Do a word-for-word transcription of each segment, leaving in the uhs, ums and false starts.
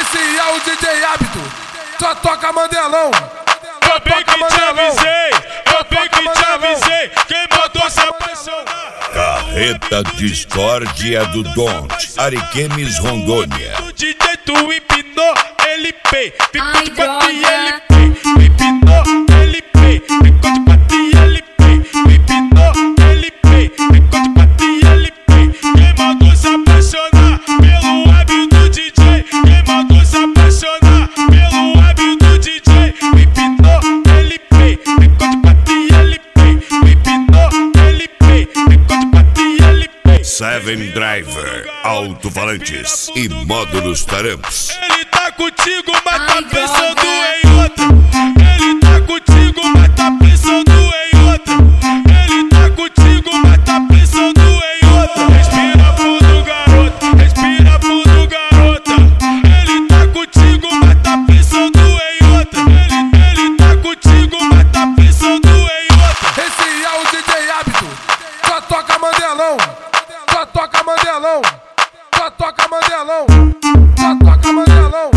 Esse é o D J Hábito, só toca Mandelão. Eu bem que te avisei, eu bem que te avisei, quem mandou se apaixonar? Carreta Discórdia do Don't, Ariquemes, Rondônia. O D J tu empinou, ele pei, ficou de quatro e ele pei. Empinou, ele pei, ficou de quatro e ele pei. Empinou, ele pei, ficou de quatro e ele pei. Quem mandou se apaixonar pelo hábito do D J? Quem mandou se apaixonar pelo hábito do D J? Empinou, ele pei, ficou de quatro e ele pei. Empinou, ele pei, ficou de quatro e ele pei. Seven Driver, alto-falantes e módulos taramps. Ele tá contigo, mas tá pensando em outra. Ele tá contigo, mas tá pensando em outra. Ele tá contigo, mas tá pensando em outra. Respira fundo, garota, respira fundo, garota. Ele tá contigo, mas tá pensando em outra. Ele, ele tá contigo, mas tá pensando em outra. Esse é o D J Hábito, só toca Mandelão. Só toca Mandelão. Só toca Mandelão. Só toca Mandelão.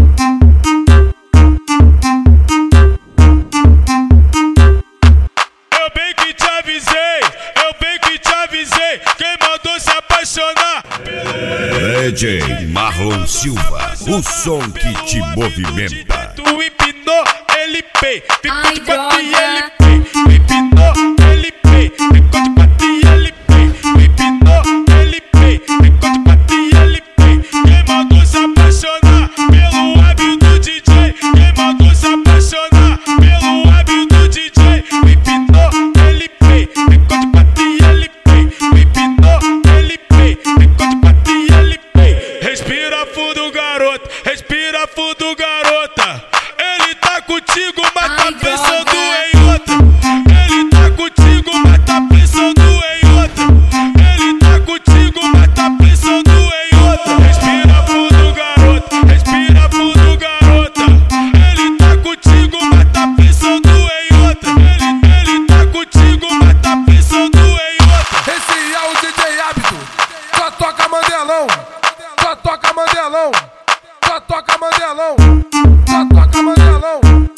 Eu bem que te avisei, eu bem que te avisei, quem mandou se apaixonar? D J Marlon Silva, o som que te movimenta. Tu empinou, ele pei, ficou de quatro e ele pei. Empinou, ele pei, ficou de quatro e ele pei. Empinou, ele pei, ficou de quatro e ele pei. Quem mandou se apaixonar pelo hábito do D J? Quem mandou se apaixonar pelo hábito do D J? Empinou, ele pei, ficou de quatro e ele pei. Empinou, ele pei, ficou de quatro e ele pei. Respira fundo, garoto, respira fundo, garota. Ele tá contigo, mas tá pensando em outra. Ele tá contigo, mas tá pensando em outra. Ele tá contigo, mas tá pensando em outra. Respira fundo, garota, respira fundo, garota. Ele tá contigo, mas tá pensando em outra. Ele, ele tá contigo, mas tá pensando em outra. Esse é o D J Hábito, só toca Mandelão. Só toca Mandelão. Só toca Mandelão. Só toca Mandelão.